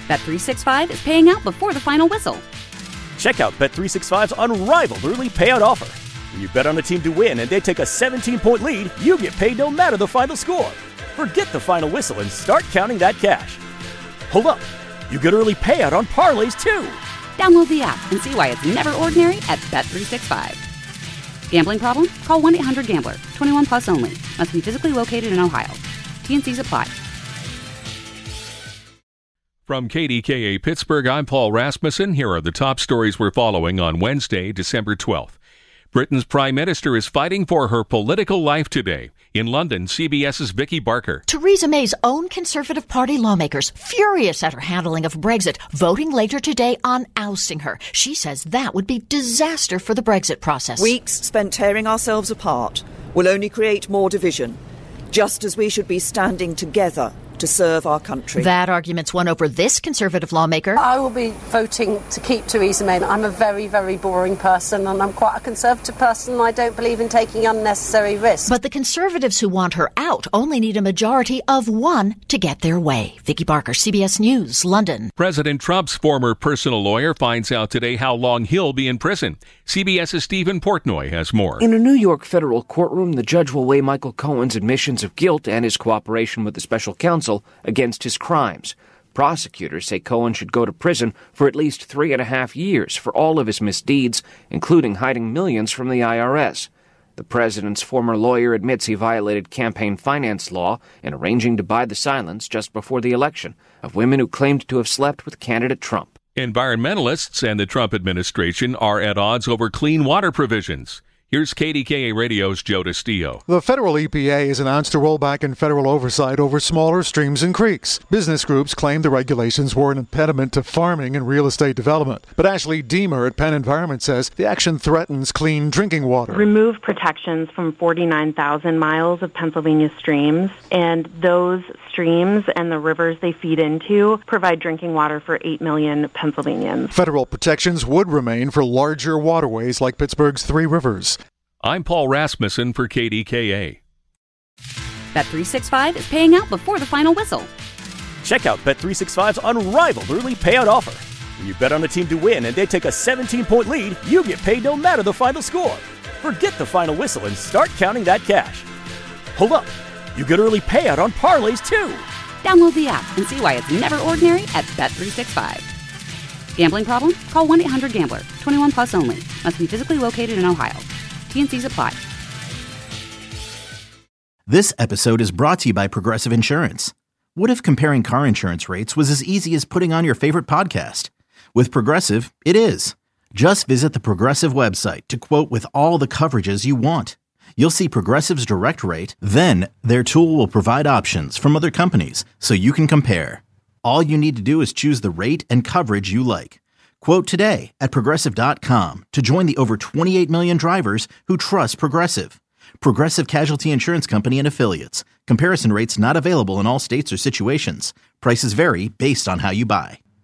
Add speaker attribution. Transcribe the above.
Speaker 1: Bet365 is paying out before the final whistle.
Speaker 2: Check out Bet365's unrivaled early payout offer. When you bet on a team to win and they take a 17-point lead, you get paid no matter the final score. Forget the final whistle and start counting that cash. Hold up. You get early payout on parlays, too.
Speaker 1: Download the app and see why it's never ordinary at Bet365. Gambling problem? Call 1-800-GAMBLER. 21 plus only. Must be physically located in Ohio. T&Cs apply.
Speaker 3: From KDKA Pittsburgh, I'm Paul Rasmussen. Here are the top stories we're following on Wednesday, December 12th. Britain's Prime Minister is fighting for her political life today. In London, CBS's Vicky Barker.
Speaker 4: Theresa May's own Conservative Party lawmakers furious at her handling of Brexit, voting later today on ousting her. She says that would be disaster for the Brexit process.
Speaker 5: Weeks spent tearing ourselves apart will only create more division, just as we should be standing together to serve our country.
Speaker 4: That argument's won over this Conservative lawmaker.
Speaker 6: I will be voting to keep Theresa May. I'm a very, very boring person, and I'm quite a Conservative person, and I don't believe in taking unnecessary risks.
Speaker 4: But the Conservatives who want her out only need a majority of one to get their way. Vicky Barker, CBS News, London.
Speaker 3: President Trump's former personal lawyer finds out today how long he'll be in prison. CBS's Stephen Portnoy has more.
Speaker 7: In a New York federal courtroom, the judge will weigh Michael Cohen's admissions of guilt and his cooperation with the special counsel against his crimes. Prosecutors say Cohen should go to prison for at least 3.5 years for all of his misdeeds, including hiding millions from the IRS. The president's former lawyer admits he violated campaign finance law in arranging to buy the silence just before the election of women who claimed to have slept with candidate Trump.
Speaker 3: Environmentalists and the Trump administration are at odds over clean water provisions. Here's KDKA Radio's Joe DeStio.
Speaker 8: The federal EPA has announced a rollback in federal oversight over smaller streams and creeks. Business groups claim the regulations were an impediment to farming and real estate development. But Ashley Deemer at Penn Environment says the action threatens clean drinking water.
Speaker 9: Remove protections from 49,000 miles of Pennsylvania streams, and those streams and the rivers they feed into provide drinking water for 8 million Pennsylvanians.
Speaker 8: Federal protections would remain for larger waterways like Pittsburgh's Three Rivers.
Speaker 3: I'm Paul Rasmussen for KDKA.
Speaker 1: Bet365 is paying out before the final whistle.
Speaker 2: Check out Bet365's unrivaled early payout offer. When you bet on a team to win and they take a 17-point lead, you get paid no matter the final score. Forget the final whistle and start counting that cash. Hold up. You get early payout on parlays, too.
Speaker 1: Download the app and see why it's never ordinary at Bet365. Gambling problem? Call 1-800-GAMBLER. 21 plus only. Must be physically located in Ohio. T&Cs apply.
Speaker 10: This episode is brought to you by Progressive Insurance. What if comparing car insurance rates was as easy as putting on your favorite podcast? With Progressive, it is. Just visit the Progressive website to quote with all the coverages you want. You'll see Progressive's direct rate, then their tool will provide options from other companies so you can compare. All you need to do is choose the rate and coverage you like. Quote today at Progressive.com to join the over 28 million drivers who trust Progressive. Progressive Casualty Insurance Company and Affiliates. Comparison rates not available in all states or situations. Prices vary based on how you buy.